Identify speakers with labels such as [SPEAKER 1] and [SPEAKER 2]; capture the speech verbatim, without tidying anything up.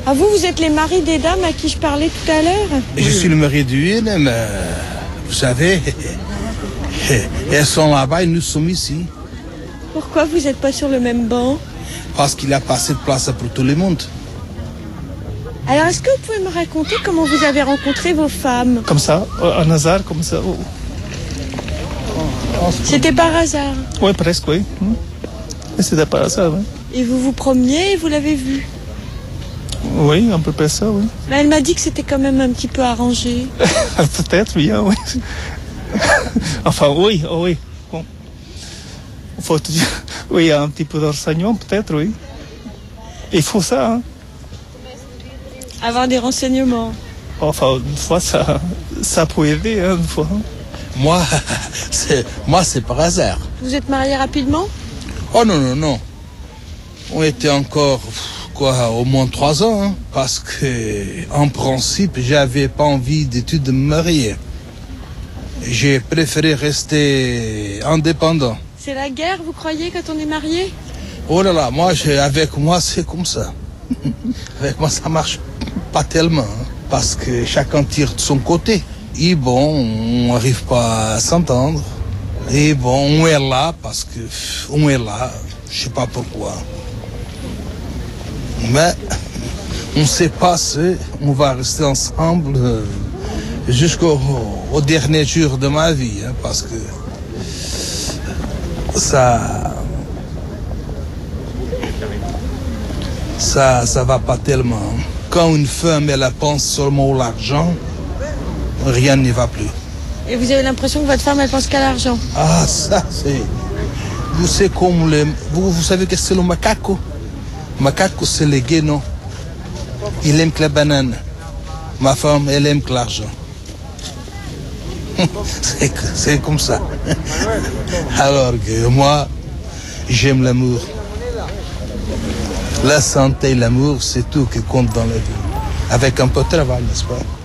[SPEAKER 1] Ah, vous, vous êtes les maris des dames à qui je parlais tout à l'heure?
[SPEAKER 2] Je suis le mari d'une, mais vous savez, elles sont là-bas et nous sommes ici.
[SPEAKER 1] Pourquoi vous n'êtes pas sur le même banc?
[SPEAKER 2] Parce qu'il n'y a pas assez de place pour tout le monde.
[SPEAKER 1] Alors, est-ce que vous pouvez me raconter comment vous avez rencontré vos femmes?
[SPEAKER 3] Comme ça, un hasard, comme ça.
[SPEAKER 1] C'était par hasard?
[SPEAKER 3] Oui, presque, oui. C'était par hasard, oui.
[SPEAKER 1] Et vous vous promeniez et vous l'avez vue?
[SPEAKER 3] Oui, à peu près ça, oui.
[SPEAKER 1] Mais elle m'a dit que c'était quand même un petit peu arrangé.
[SPEAKER 3] Peut-être, bien, oui. Enfin, oui, oui. Bon. Faut te dire, oui, il y a un petit peu d'enseignement, peut-être, oui. Il faut ça, hein.
[SPEAKER 1] Avoir des renseignements.
[SPEAKER 3] Enfin, une fois, ça, ça peut aider, hein, une fois.
[SPEAKER 2] Moi, c'est, moi, c'est par hasard.
[SPEAKER 1] Vous êtes mariés rapidement?
[SPEAKER 2] Oh non, non, non. On était encore, quoi, au moins trois ans, hein, parce que, en principe, j'avais pas envie du tout de me marier. J'ai préféré rester indépendant.
[SPEAKER 1] C'est la guerre, vous croyez, quand on est marié?
[SPEAKER 2] Oh là là, moi, j'ai, avec moi, c'est comme ça. Avec moi, ça marche pas tellement, hein, parce que chacun tire de son côté. Et bon, on n'arrive pas à s'entendre. Et bon, on est là parce que on est là, je sais pas pourquoi. Mais on ne sait pas si on va rester ensemble euh, jusqu'au au dernier jour de ma vie, hein, parce que ça, ça, ça va pas tellement. Quand une femme elle pense seulement à l'argent, rien n'y va plus.
[SPEAKER 1] Et vous avez l'impression que votre femme, elle pense qu'à l'argent?
[SPEAKER 2] Ah, ça, c'est... Vous savez comme le... Vous, vous savez que c'est le macaco? Macaco, c'est le gay, non? Il aime que la banane. Ma femme, elle aime que l'argent. c'est, c'est comme ça. Alors que moi, j'aime l'amour. La santé et l'amour, c'est tout qui compte dans la vie. Avec un peu de travail, n'est-ce pas?